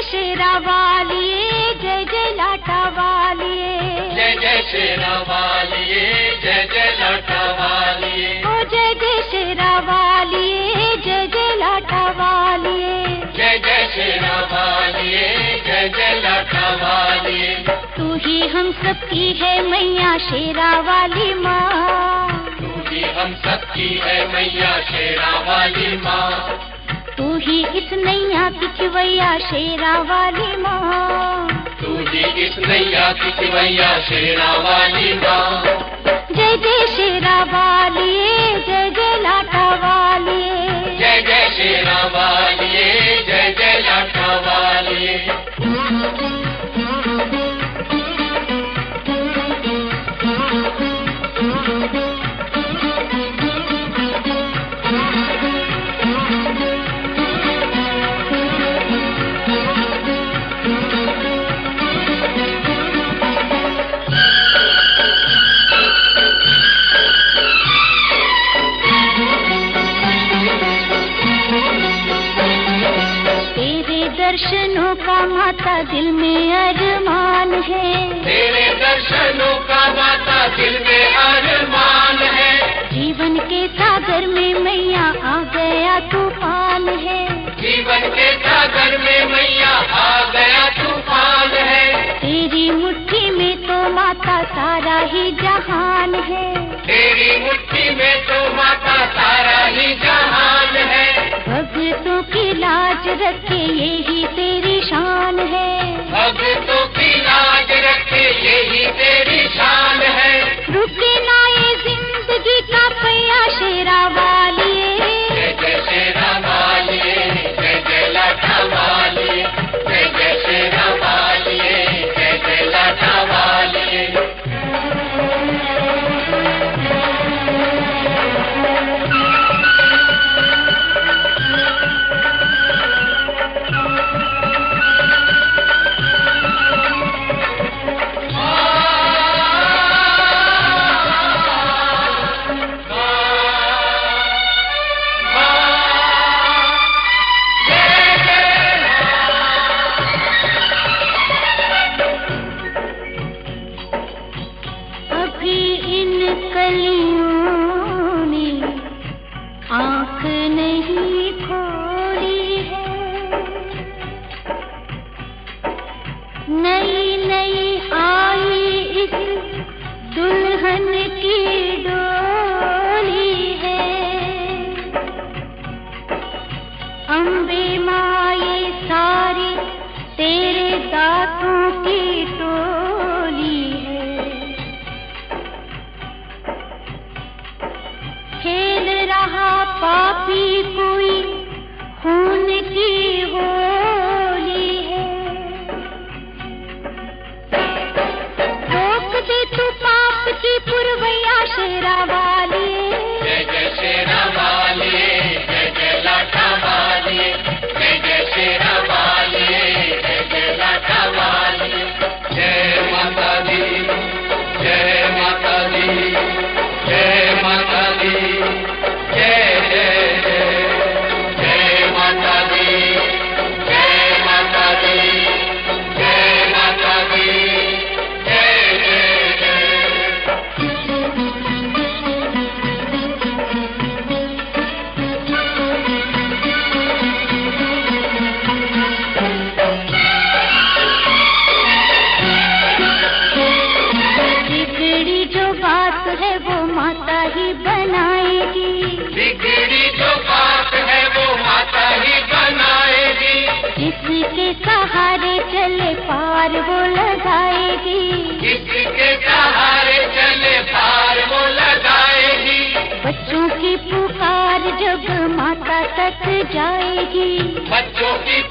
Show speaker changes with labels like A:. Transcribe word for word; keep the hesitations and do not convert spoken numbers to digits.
A: जय शेरा वालिए, जय जय लाटा वालिए,
B: जय जय शेरा वालिए, जय जय लाटा वालिए।
A: ओ जय जय शेरा वालिए, जय जय लाटा वालिए,
B: जय जय शेरा वालिए, जय जय लाटा वालिए।
A: तू ही हम सबकी है मैया शेरा वाली माँ,
B: तू ही हम सबकी है मैया शेरा वाली माँ।
A: तू ही इस नैया की खिवैया शेरा वाली माँ,
B: तू ही इस नैया की खिवैया शेरा वाली माँ।
A: जय जय शेरा वालिए, जय जय लाटा वालिए,
B: जय जय शेरा वालिए, जय जय लाटा वालिए।
A: दर्शनों का माता दिल में अरमान है,
B: तेरे दर्शनों का माता दिल में अरमान है।
A: जीवन के सागर में मैया आ गया तूफान है,
B: जीवन के सागर में मैया आ गया तूफान है।
A: तेरी मुट्ठी में तो माता सारा ही जहान है,
B: तेरी मुट्ठी में तो माता सारा ही जहान है।
A: भक्तों की लाज रखे यही तेरी शान है,
B: भक्तों की लाज रखे यही तेरी शान है।
A: रुके ना ये जिंदगी का पहिया शेरा वालिए,
B: जय जय शेरा वालिए, जय जय लाटा वालिए, जय जय शेरा वालिए, जय जय लाटा वालिए।
A: आँख नहीं खोली है, नई नई आई इस दुल्हन की डोली है। अम्बे माँ ये सारी तेरे दांतों की टोली है, खेल रहा पापी कोई खून की होली है। रोक दे तू पाप की पुरवैया शेरा वालिए,
B: जय जय शेरा वालिए, जय जय लाटा वालिए, जय जय शेरा वालिए, जय जय लाटा वालिए। जय माता दी, जय माता दी, जय माता दी, जय जय जय। जय माता दी, जय माता दी, जय माता दी, जय जय जय।
A: बिगड़ी जो बात है वो माता ही बनाएगी,
B: बिगड़ी जो बात है वो माता ही बनाएगी।
A: जिसके सहारे चले पार वो लगाएगी,
B: जिसके सहारे चले पार वो लगाएगी।
A: बच्चों की पुकार जब माता तक जाएगी,
B: बच्चों की